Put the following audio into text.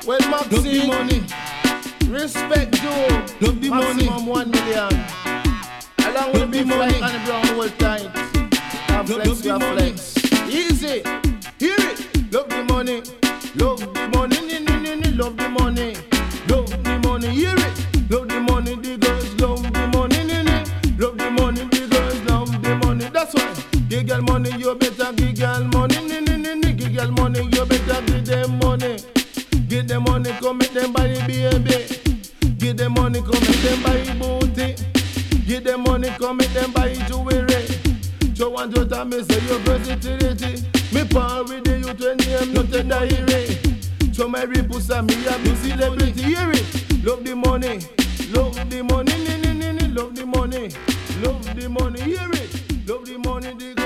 Well, love the Maxine, money, respect you. love the money, Maximum 1 million. Along with love the the big flight money, and the brown whole tight. And love flex, the we money. flex. Easy. Hear it. Love the money. Love the money. Love the money. Love the money. Hear it. Love the money. The girls love the money. Love the money. The girls love the money. That's why. Give girl money, you better give girl money. Give girl money, you better give them money. Give them money, come make them buy the baby. Give them money, come make them buy booty. Give them money, come make them buy jewelry. So one time me say your versatility. Me power with the youth when them not a diary. So my repusa me a big celebrity. Hear it, love the money, love the money, love the money, love the money. Hear it, love the money.